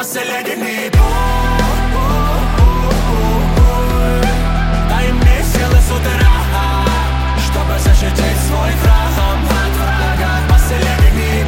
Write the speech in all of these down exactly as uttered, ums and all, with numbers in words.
Последний бой. Дай мне силы с утра, чтобы защитить свой храм от врага. Последний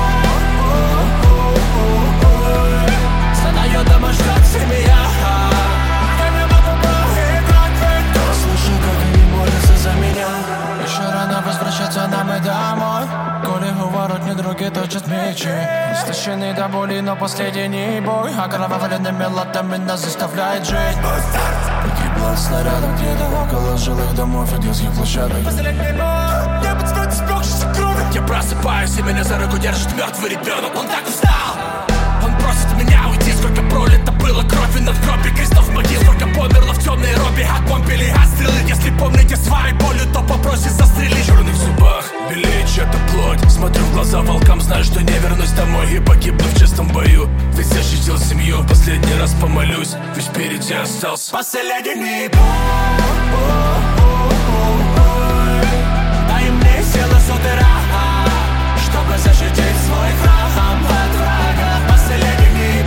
бой. Задает дома, ждет семья. Я не могу проиграть, ведь кто слышу, как они молятся за меня. Еще рано возвращаться нам и домой. Коли у ворот не други точат мечи. Истощенный до боли, но последний бой. Окровавленными латами нас заставляет жить. Погибла от снаряда где-то около жилых домов и детских площадок. Последний бой. Небо цвет испекшейся крови. Я просыпаюсь, и меня за руку держит мертвый ребенок. Он так устал. Он просит меня уйти. Сколько пролито было крови над кровью крестов могил. Сколько померло в темной робе от бомб или от стрелы. Если помните своей болью, то попросит застрелить. Черный в зубах, белее чья-то плоть. Смотрю в глаза волкам, знаю, что не вернусь домой. И погибну в честном бою. Ведь защитил семью, последний раз помолюсь. Ведь впереди остался последний бой. Дай мне силы с утра, чтобы защитить свой храм от врага. Последний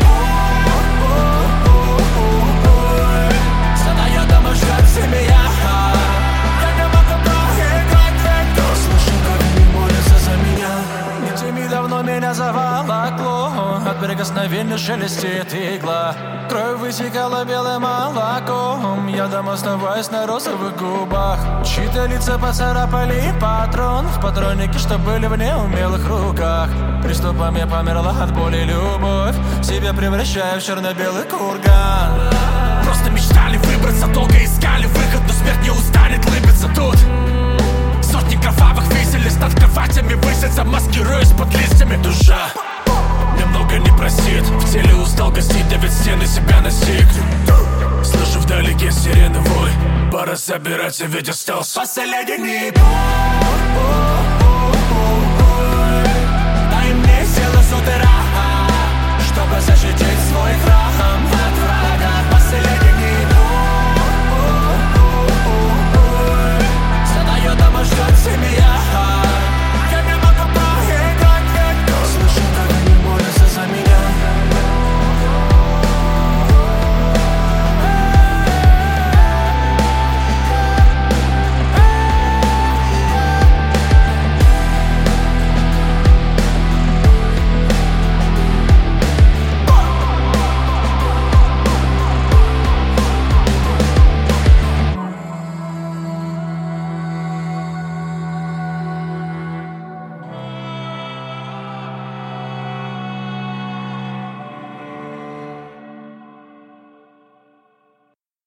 бой. Задает дома, ждет семья. Я не могу проиграть, ведь кто слышал, как они молятся за меня. Этими давно меня заволокло. От прикосновения шелестит игла. Кровь высекала белым молоком. Я дома оставаюсь на розовых губах. Чьи-то лица поцарапали патрон в патроннике, что были в неумелых руках. Приступом я померла от боли любовь. Себя превращаю в черно-белый курган. Просто мечтали выбраться, долго искали выход, но смерть не устанет лыбиться тут. Сотни кровавых виселиц над кроватями высятся, маскируясь под листьями. Душа немного не просит, в теле устал гостить, да ведь стены себя настиг. Слышу вдалеке сирены вой, пора собираться, ведь остался последний бой.